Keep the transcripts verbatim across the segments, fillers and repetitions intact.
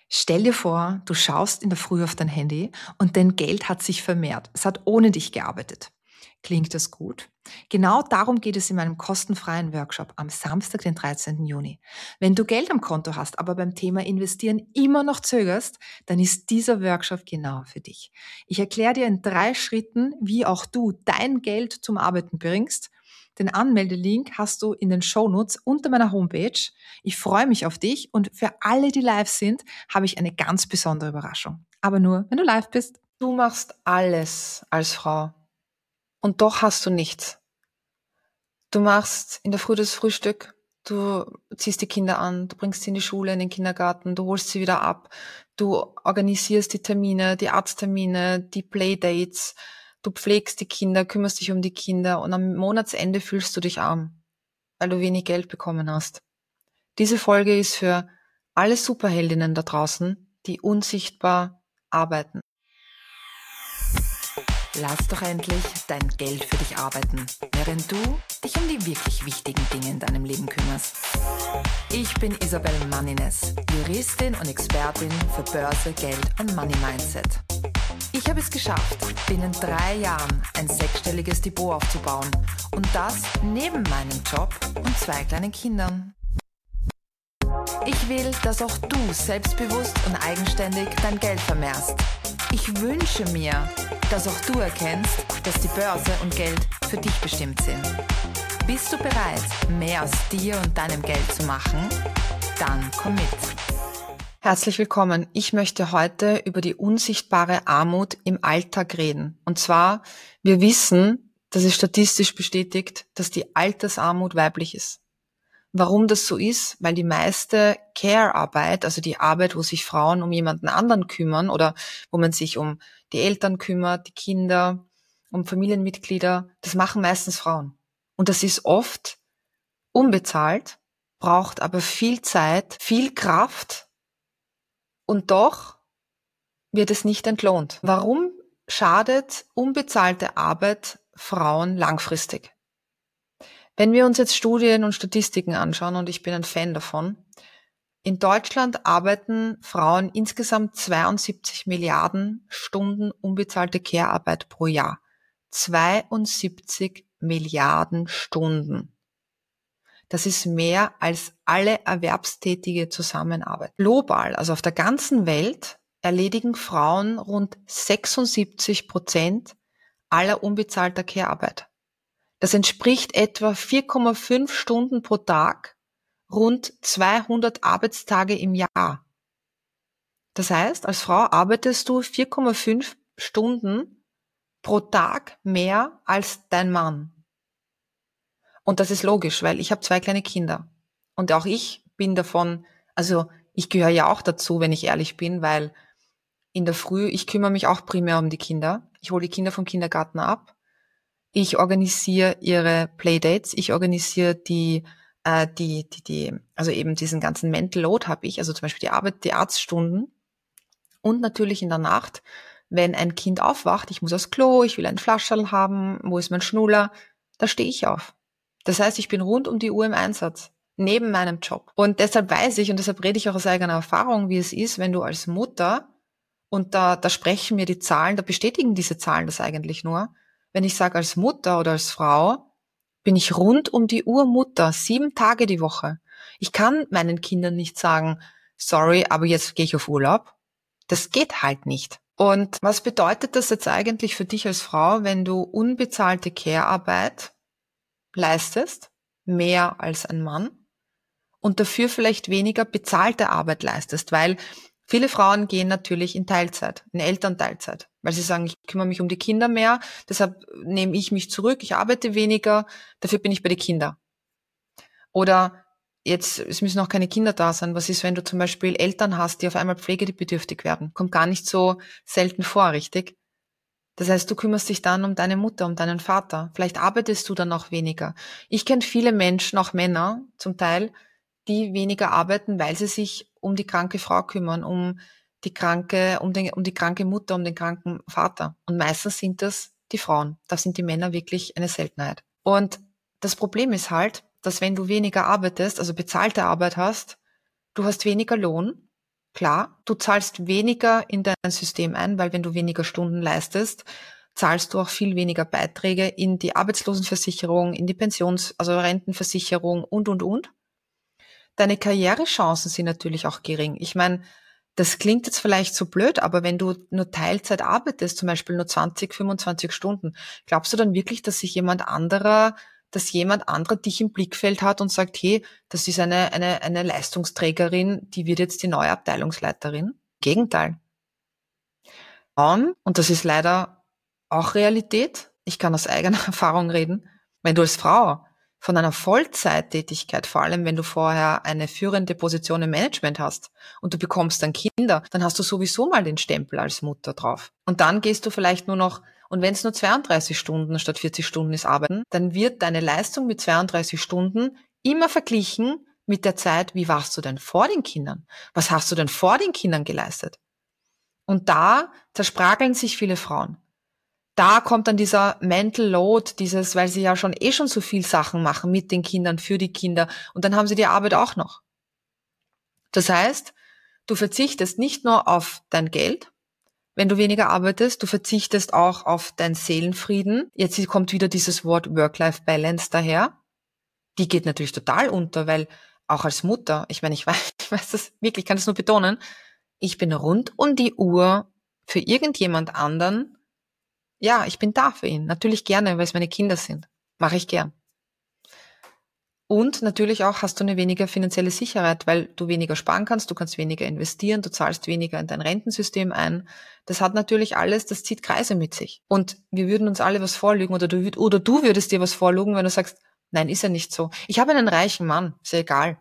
Stell dir vor, du schaust in der Früh auf dein Handy und dein Geld hat sich vermehrt. Es hat ohne dich gearbeitet. Klingt das gut? Genau darum geht es in meinem kostenfreien Workshop am Samstag, den dreizehnten Juni. Wenn du Geld am Konto hast, aber beim Thema Investieren immer noch zögerst, dann ist dieser Workshop genau für dich. Ich erkläre dir in drei Schritten, wie auch du dein Geld zum Arbeiten bringst. Den Anmeldelink hast du in den Shownotes unter meiner Homepage. Ich freue mich auf dich und für alle, die live sind, habe ich eine ganz besondere Überraschung. Aber nur, wenn du live bist. Du machst alles als Frau und doch hast du nichts. Du machst in der Früh das Frühstück, du ziehst die Kinder an, du bringst sie in die Schule, in den Kindergarten, du holst sie wieder ab, du organisierst die Termine, die Arzttermine, die Playdates, du pflegst die Kinder, kümmerst dich um die Kinder und am Monatsende fühlst du dich arm, weil du wenig Geld bekommen hast. Diese Folge ist für alle Superheldinnen da draußen, die unsichtbar arbeiten. Lass doch endlich dein Geld für dich arbeiten, während du dich um die wirklich wichtigen Dinge in deinem Leben kümmerst. Ich bin Isabel Mannines, Juristin und Expertin für Börse, Geld und Money Mindset. Ich habe es geschafft, binnen drei Jahren ein sechsstelliges Depot aufzubauen und das neben meinem Job und zwei kleinen Kindern. Ich will, dass auch du selbstbewusst und eigenständig dein Geld vermehrst. Ich wünsche mir, dass auch du erkennst, dass die Börse und Geld für dich bestimmt sind. Bist du bereit, mehr aus dir und deinem Geld zu machen? Dann komm mit. Herzlich willkommen. Ich möchte heute über die unsichtbare Armut im Alltag reden. Und zwar, wir wissen, das ist statistisch bestätigt, dass die Altersarmut weiblich ist. Warum das so ist? Weil die meiste Care-Arbeit, also die Arbeit, wo sich Frauen um jemanden anderen kümmern oder wo man sich um die Eltern kümmert, die Kinder, um Familienmitglieder, das machen meistens Frauen. Und das ist oft unbezahlt, braucht aber viel Zeit, viel Kraft und doch wird es nicht entlohnt. Warum schadet unbezahlte Arbeit Frauen langfristig? Wenn wir uns jetzt Studien und Statistiken anschauen, und ich bin ein Fan davon, in Deutschland arbeiten Frauen insgesamt zweiundsiebzig Milliarden Stunden unbezahlte Care-Arbeit pro Jahr. zweiundsiebzig Milliarden Stunden. Das ist mehr als alle Erwerbstätige zusammenarbeiten. Global, also auf der ganzen Welt, erledigen Frauen rund sechsundsiebzig Prozent aller unbezahlter Care-Arbeit. Das entspricht etwa vier Komma fünf Stunden pro Tag, rund zweihundert Arbeitstage im Jahr. Das heißt, als Frau arbeitest du vier Komma fünf Stunden pro Tag mehr als dein Mann. Und das ist logisch, weil ich habe zwei kleine Kinder. Und auch ich bin davon, also ich gehöre ja auch dazu, wenn ich ehrlich bin, weil in der Früh, ich kümmere mich auch primär um die Kinder. Ich hole die Kinder vom Kindergarten ab. Ich organisiere ihre Playdates, ich organisiere die, äh, die, die, die, also eben diesen ganzen Mental Load habe ich, also zum Beispiel die Arbeit, die Arztstunden und natürlich in der Nacht, wenn ein Kind aufwacht, ich muss aufs Klo, ich will ein Flascherl haben, wo ist mein Schnuller, da stehe ich auf. Das heißt, ich bin rund um die Uhr im Einsatz, neben meinem Job. Und deshalb weiß ich, und deshalb rede ich auch aus eigener Erfahrung, wie es ist, wenn du als Mutter, und da, da sprechen mir die Zahlen, da bestätigen diese Zahlen das eigentlich nur, wenn ich sage, als Mutter oder als Frau bin ich rund um die Uhr Mutter, sieben Tage die Woche. Ich kann meinen Kindern nicht sagen, sorry, aber jetzt gehe ich auf Urlaub. Das geht halt nicht. Und was bedeutet das jetzt eigentlich für dich als Frau, wenn du unbezahlte Care-Arbeit leistest, mehr als ein Mann, und dafür vielleicht weniger bezahlte Arbeit leistest? Weil viele Frauen gehen natürlich in Teilzeit, in Elternteilzeit, weil sie sagen, ich kümmere mich um die Kinder mehr, deshalb nehme ich mich zurück, ich arbeite weniger, dafür bin ich bei den Kindern. Oder jetzt, es müssen auch keine Kinder da sein, was ist, wenn du zum Beispiel Eltern hast, die auf einmal pflegebedürftig werden? Kommt gar nicht so selten vor, richtig? Das heißt, du kümmerst dich dann um deine Mutter, um deinen Vater. Vielleicht arbeitest du dann auch weniger. Ich kenne viele Menschen, auch Männer zum Teil, die weniger arbeiten, weil sie sich um die kranke Frau kümmern, um die kranke, um, den, um die kranke Mutter, um den kranken Vater. Und meistens sind das die Frauen. Da sind die Männer wirklich eine Seltenheit. Und das Problem ist halt, dass wenn du weniger arbeitest, also bezahlte Arbeit hast, du hast weniger Lohn, Klar, du zahlst weniger in dein System ein, weil wenn du weniger Stunden leistest, zahlst du auch viel weniger Beiträge in die Arbeitslosenversicherung, in die Pensions-, also Rentenversicherung und, und, und. Deine Karrierechancen sind natürlich auch gering. Ich meine, das klingt jetzt vielleicht so blöd, aber wenn du nur Teilzeit arbeitest, zum Beispiel nur zwanzig, fünfundzwanzig Stunden, glaubst du dann wirklich, dass sich jemand anderer, dass jemand anderer dich im Blickfeld hat und sagt, hey, das ist eine, eine, eine Leistungsträgerin, die wird jetzt die neue Abteilungsleiterin? Gegenteil. Und das ist leider auch Realität. Ich kann aus eigener Erfahrung reden. Wenn du als Frau von einer Vollzeittätigkeit, vor allem wenn du vorher eine führende Position im Management hast und du bekommst dann Kinder, dann hast du sowieso mal den Stempel als Mutter drauf. Und dann gehst du vielleicht nur noch, und wenn es nur zweiunddreißig Stunden statt vierzig Stunden ist arbeiten, dann wird deine Leistung mit zweiunddreißig Stunden immer verglichen mit der Zeit, wie warst du denn vor den Kindern? Was hast du denn vor den Kindern geleistet? Und da zersprageln sich viele Frauen. Da kommt dann dieser Mental Load, dieses, weil sie ja schon eh schon so viel Sachen machen mit den Kindern, für die Kinder, und dann haben sie die Arbeit auch noch. Das heißt, du verzichtest nicht nur auf dein Geld, wenn du weniger arbeitest, du verzichtest auch auf deinen Seelenfrieden. Jetzt kommt wieder dieses Wort Work-Life-Balance daher. Die geht natürlich total unter, weil auch als Mutter, ich meine, ich weiß, ich weiß das wirklich, ich kann das nur betonen, ich bin rund um die Uhr für irgendjemand anderen. Ja, ich bin da für ihn. Natürlich gerne, weil es meine Kinder sind. Mache ich gern. Und natürlich auch hast du eine weniger finanzielle Sicherheit, weil du weniger sparen kannst, du kannst weniger investieren, du zahlst weniger in dein Rentensystem ein. Das hat natürlich alles, das zieht Kreise mit sich. Und wir würden uns alle was vorlügen oder du, oder du würdest dir was vorlügen, wenn du sagst, nein, ist ja nicht so. Ich habe einen reichen Mann, ist ja egal.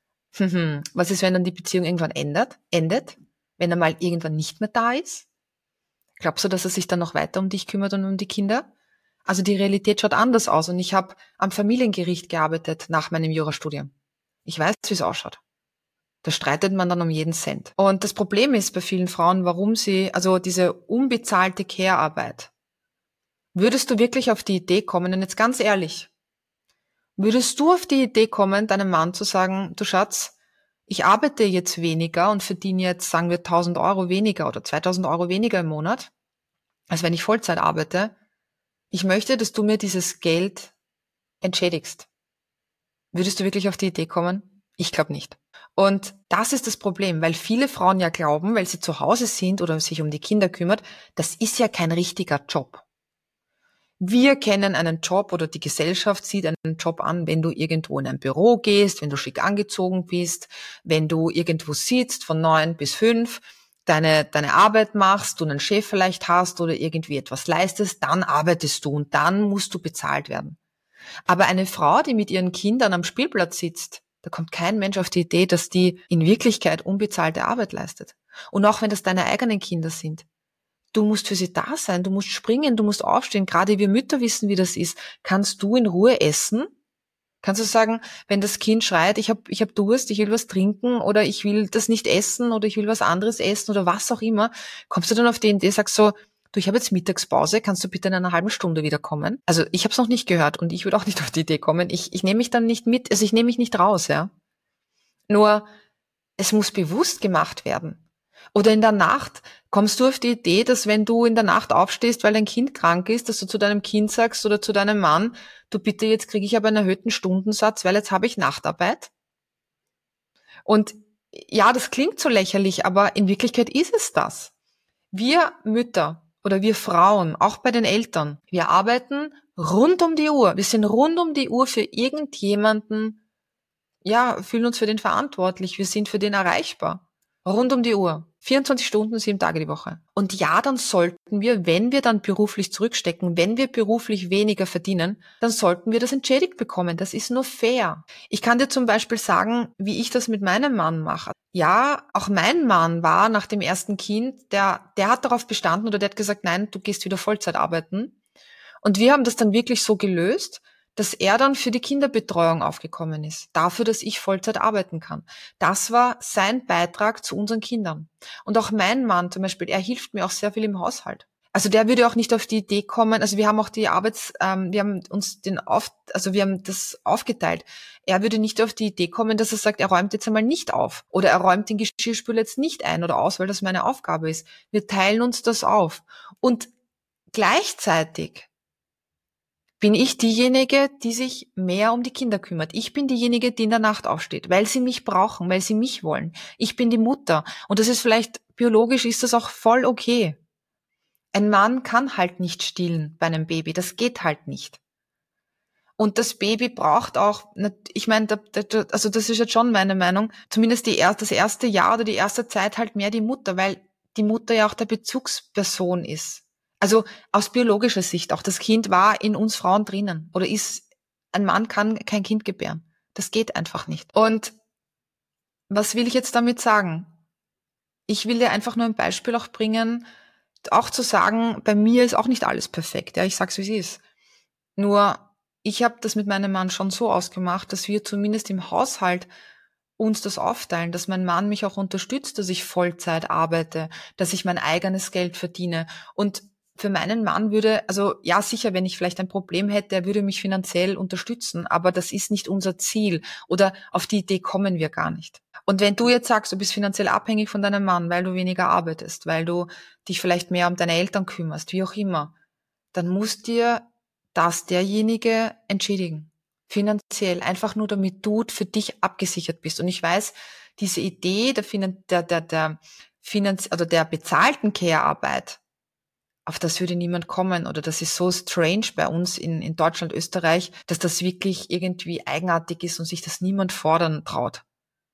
Was ist, wenn dann die Beziehung irgendwann ändert, endet? Wenn er mal irgendwann nicht mehr da ist? Glaubst du, dass er sich dann noch weiter um dich kümmert und um die Kinder? Also die Realität schaut anders aus und ich habe am Familiengericht gearbeitet nach meinem Jurastudium. Ich weiß, wie es ausschaut. Da streitet man dann um jeden Cent. Und das Problem ist bei vielen Frauen, warum sie, also diese unbezahlte Care-Arbeit. Würdest du wirklich auf die Idee kommen, und jetzt ganz ehrlich, würdest du auf die Idee kommen, deinem Mann zu sagen, du Schatz, ich arbeite jetzt weniger und verdiene jetzt, sagen wir, tausend Euro weniger oder zweitausend Euro weniger im Monat, als wenn ich Vollzeit arbeite. Ich möchte, dass du mir dieses Geld entschädigst. Würdest du wirklich auf die Idee kommen? Ich glaube nicht. Und das ist das Problem, weil viele Frauen ja glauben, weil sie zu Hause sind oder sich um die Kinder kümmert, das ist ja kein richtiger Job. Wir kennen einen Job oder die Gesellschaft sieht einen Job an, wenn du irgendwo in ein Büro gehst, wenn du schick angezogen bist, wenn du irgendwo sitzt von neun bis fünf, deine, deine Arbeit machst, du einen Chef vielleicht hast oder irgendwie etwas leistest, dann arbeitest du und dann musst du bezahlt werden. Aber eine Frau, die mit ihren Kindern am Spielplatz sitzt, da kommt kein Mensch auf die Idee, dass die in Wirklichkeit unbezahlte Arbeit leistet. Und auch wenn das deine eigenen Kinder sind. Du musst für sie da sein, du musst springen, du musst aufstehen. Gerade wir Mütter wissen, wie das ist. Kannst du in Ruhe essen? Kannst du sagen, wenn das Kind schreit, ich habe ich hab Durst, ich will was trinken oder ich will das nicht essen oder ich will was anderes essen oder was auch immer, kommst du dann auf die Idee, sagst so, du, ich habe jetzt Mittagspause, kannst du bitte in einer halben Stunde wiederkommen? Also ich habe es noch nicht gehört und ich würde auch nicht auf die Idee kommen. Ich, ich nehme mich dann nicht mit, also ich nehme mich nicht raus, ja. Nur, es muss bewusst gemacht werden. Oder in der Nacht kommst du auf die Idee, dass wenn du in der Nacht aufstehst, weil dein Kind krank ist, dass du zu deinem Kind sagst oder zu deinem Mann, du bitte, jetzt kriege ich aber einen erhöhten Stundensatz, weil jetzt habe ich Nachtarbeit. Und ja, das klingt so lächerlich, aber in Wirklichkeit ist es das. Wir Mütter oder wir Frauen, auch bei den Eltern, wir arbeiten rund um die Uhr. Wir sind rund um die Uhr für irgendjemanden, ja, fühlen uns für den verantwortlich, wir sind für den erreichbar. Rund um die Uhr. vierundzwanzig Stunden, sieben Tage die Woche. Und ja, dann sollten wir, wenn wir dann beruflich zurückstecken, wenn wir beruflich weniger verdienen, dann sollten wir das entschädigt bekommen. Das ist nur fair. Ich kann dir zum Beispiel sagen, wie ich das mit meinem Mann mache. Ja, auch mein Mann war nach dem ersten Kind, der, der hat darauf bestanden oder der hat gesagt, nein, du gehst wieder Vollzeit arbeiten. Und wir haben das dann wirklich so gelöst, dass er dann für die Kinderbetreuung aufgekommen ist, dafür, dass ich Vollzeit arbeiten kann. Das war sein Beitrag zu unseren Kindern. Und auch mein Mann zum Beispiel, er hilft mir auch sehr viel im Haushalt. Also der würde auch nicht auf die Idee kommen, also wir haben auch die Arbeits, ähm, wir haben uns den auf, also wir haben das aufgeteilt. Er würde nicht auf die Idee kommen, dass er sagt, er räumt jetzt einmal nicht auf oder er räumt den Geschirrspüler jetzt nicht ein oder aus, weil das meine Aufgabe ist. Wir teilen uns das auf. Und gleichzeitig bin ich diejenige, die sich mehr um die Kinder kümmert. Ich bin diejenige, die in der Nacht aufsteht, weil sie mich brauchen, weil sie mich wollen. Ich bin die Mutter. Und das ist vielleicht, biologisch ist das auch voll okay. Ein Mann kann halt nicht stillen bei einem Baby. Das geht halt nicht. Und das Baby braucht auch, ich meine, also das ist jetzt schon meine Meinung, zumindest die, das erste Jahr oder die erste Zeit halt mehr die Mutter, weil die Mutter ja auch der Bezugsperson ist. Also aus biologischer Sicht auch. Das Kind war in uns Frauen drinnen oder ist, ein Mann kann kein Kind gebären. Das geht einfach nicht. Und was will ich jetzt damit sagen? Ich will dir einfach nur ein Beispiel auch bringen, auch zu sagen, bei mir ist auch nicht alles perfekt. Ja, ich sag's, wie es ist. Nur, ich habe das mit meinem Mann schon so ausgemacht, dass wir zumindest im Haushalt uns das aufteilen, dass mein Mann mich auch unterstützt, dass ich Vollzeit arbeite, dass ich mein eigenes Geld verdiene. Und für meinen Mann würde, also ja sicher, wenn ich vielleicht ein Problem hätte, er würde mich finanziell unterstützen, aber das ist nicht unser Ziel oder auf die Idee kommen wir gar nicht. Und wenn du jetzt sagst, du bist finanziell abhängig von deinem Mann, weil du weniger arbeitest, weil du dich vielleicht mehr um deine Eltern kümmerst, wie auch immer, dann muss dir das derjenige entschädigen. Finanziell, einfach nur damit du für dich abgesichert bist. Und ich weiß, diese Idee der, Finan- der, der, der, Finanz- oder der bezahlten Care-Arbeit, auf das würde niemand kommen oder das ist so strange bei uns in, in Deutschland, Österreich, dass das wirklich irgendwie eigenartig ist und sich das niemand fordern traut.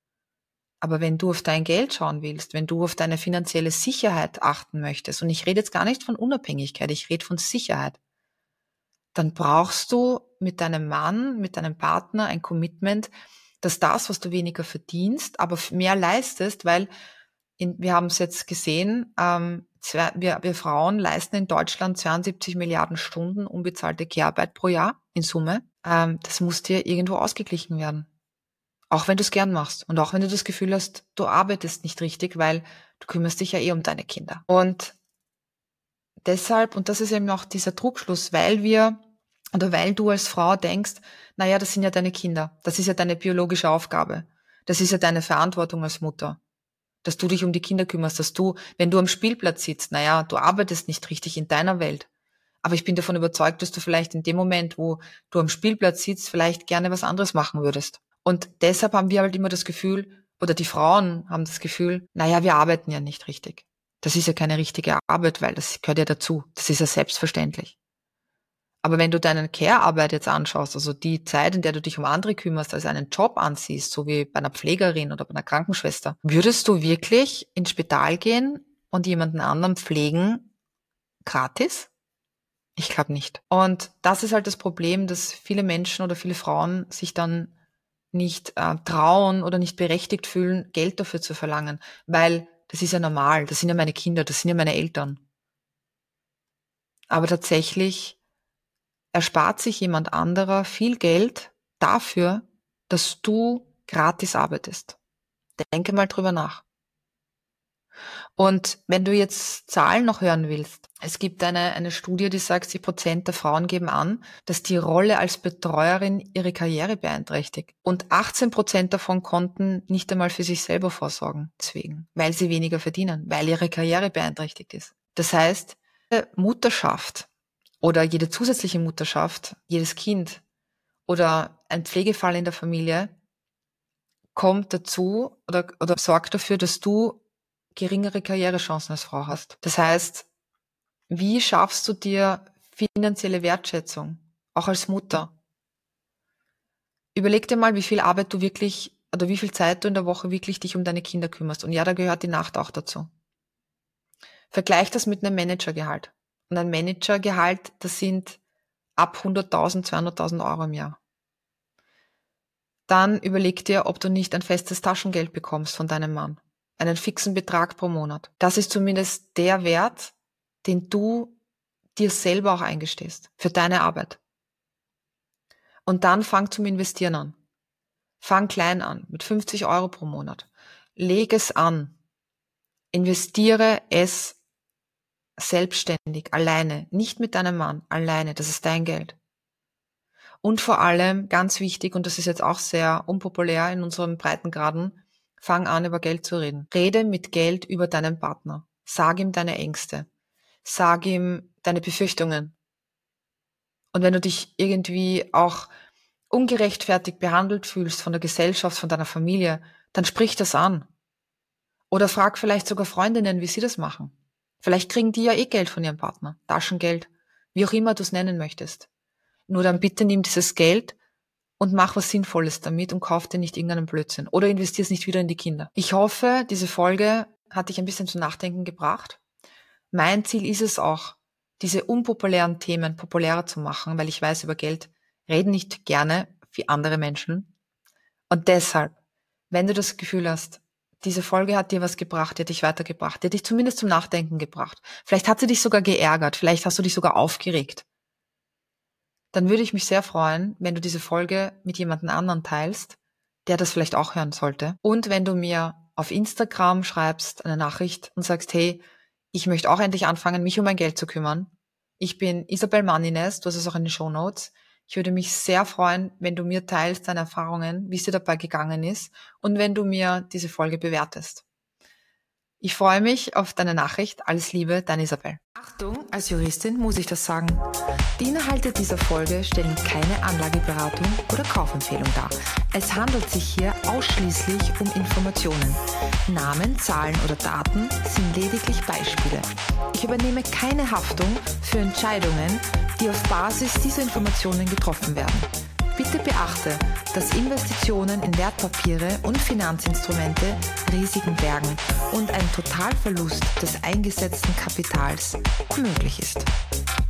Aber wenn du auf dein Geld schauen willst, wenn du auf deine finanzielle Sicherheit achten möchtest, und ich rede jetzt gar nicht von Unabhängigkeit, ich rede von Sicherheit, dann brauchst du mit deinem Mann, mit deinem Partner ein Commitment, dass das, was du weniger verdienst, aber mehr leistest, weil in, wir haben es jetzt gesehen, ähm, zwei, wir, wir Frauen leisten in Deutschland zweiundsiebzig Milliarden Stunden unbezahlte Care-Arbeit pro Jahr in Summe. Ähm, das muss dir irgendwo ausgeglichen werden. Auch wenn du es gern machst und auch wenn du das Gefühl hast, du arbeitest nicht richtig, weil du kümmerst dich ja eh um deine Kinder. Und deshalb, und das ist eben auch dieser Trugschluss, weil wir oder weil du als Frau denkst, naja, das sind ja deine Kinder, das ist ja deine biologische Aufgabe, das ist ja deine Verantwortung als Mutter, dass du dich um die Kinder kümmerst, dass du, wenn du am Spielplatz sitzt, naja, du arbeitest nicht richtig in deiner Welt. Aber ich bin davon überzeugt, dass du vielleicht in dem Moment, wo du am Spielplatz sitzt, vielleicht gerne was anderes machen würdest. Und deshalb haben wir halt immer das Gefühl, oder die Frauen haben das Gefühl, naja, wir arbeiten ja nicht richtig. Das ist ja keine richtige Arbeit, weil das gehört ja dazu. Das ist ja selbstverständlich. Aber wenn du deine Care-Arbeit jetzt anschaust, also die Zeit, in der du dich um andere kümmerst, als einen Job ansiehst, so wie bei einer Pflegerin oder bei einer Krankenschwester, würdest du wirklich ins Spital gehen und jemanden anderen pflegen gratis? Ich glaube nicht. Und das ist halt das Problem, dass viele Menschen oder viele Frauen sich dann nicht äh, trauen oder nicht berechtigt fühlen, Geld dafür zu verlangen, weil das ist ja normal, das sind ja meine Kinder, das sind ja meine Eltern. Aber tatsächlich erspart sich jemand anderer viel Geld dafür, dass du gratis arbeitest. Denke mal drüber nach. Und wenn du jetzt Zahlen noch hören willst, es gibt eine, eine Studie, die sagt, siebzig Prozent der Frauen geben an, dass die Rolle als Betreuerin ihre Karriere beeinträchtigt. Und achtzehn Prozent davon konnten nicht einmal für sich selber vorsorgen, deswegen, weil sie weniger verdienen, weil ihre Karriere beeinträchtigt ist. Das heißt, Mutterschaft oder jede zusätzliche Mutterschaft, jedes Kind oder ein Pflegefall in der Familie kommt dazu oder, oder sorgt dafür, dass du geringere Karrierechancen als Frau hast. Das heißt, wie schaffst du dir finanzielle Wertschätzung, auch als Mutter? Überleg dir mal, wie viel Arbeit du wirklich oder wie viel Zeit du in der Woche wirklich dich um deine Kinder kümmerst. Und ja, da gehört die Nacht auch dazu. Vergleich das mit einem Managergehalt. Und ein Managergehalt, das sind ab hunderttausend, zweihunderttausend Euro im Jahr. Dann überleg dir, ob du nicht ein festes Taschengeld bekommst von deinem Mann. Einen fixen Betrag pro Monat. Das ist zumindest der Wert, den du dir selber auch eingestehst für deine Arbeit. Und dann fang zum Investieren an. Fang klein an, mit fünfzig Euro pro Monat. Leg es an. Investiere es selbstständig, alleine, nicht mit deinem Mann, alleine. Das ist dein Geld. Und vor allem, ganz wichtig, und das ist jetzt auch sehr unpopulär in unserem Breitengraden, fang an, über Geld zu reden. Rede mit Geld über deinen Partner. Sag ihm deine Ängste. Sag ihm deine Befürchtungen. Und wenn du dich irgendwie auch ungerechtfertigt behandelt fühlst von der Gesellschaft, von deiner Familie, dann sprich das an. Oder frag vielleicht sogar Freundinnen, wie sie das machen. Vielleicht kriegen die ja eh Geld von ihrem Partner, Taschengeld, wie auch immer du es nennen möchtest. Nur dann bitte nimm dieses Geld und mach was Sinnvolles damit und kauf dir nicht irgendeinen Blödsinn. Oder investier es nicht wieder in die Kinder. Ich hoffe, diese Folge hat dich ein bisschen zum Nachdenken gebracht. Mein Ziel ist es auch, diese unpopulären Themen populärer zu machen, weil ich weiß, über Geld reden nicht gerne wie andere Menschen. Und deshalb, wenn du das Gefühl hast, diese Folge hat dir was gebracht, die hat dich weitergebracht, die hat dich zumindest zum Nachdenken gebracht, vielleicht hat sie dich sogar geärgert, vielleicht hast du dich sogar aufgeregt, dann würde ich mich sehr freuen, wenn du diese Folge mit jemandem anderen teilst, der das vielleicht auch hören sollte. Und wenn du mir auf Instagram schreibst eine Nachricht und sagst, hey, ich möchte auch endlich anfangen, mich um mein Geld zu kümmern. Ich bin Isabel Manniness, du hast es auch in den Shownotes. Ich würde mich sehr freuen, wenn du mir teilst deine Erfahrungen, wie es dir dabei gegangen ist und wenn du mir diese Folge bewertest. Ich freue mich auf deine Nachricht. Alles Liebe, deine Isabel. Achtung, als Juristin muss ich das sagen. Die Inhalte dieser Folge stellen keine Anlageberatung oder Kaufempfehlung dar. Es handelt sich hier ausschließlich um Informationen. Namen, Zahlen oder Daten sind lediglich Beispiele. Ich übernehme keine Haftung für Entscheidungen, die auf Basis dieser Informationen getroffen werden. Bitte beachte, dass Investitionen in Wertpapiere und Finanzinstrumente Risiken bergen und ein Totalverlust des eingesetzten Kapitals möglich ist.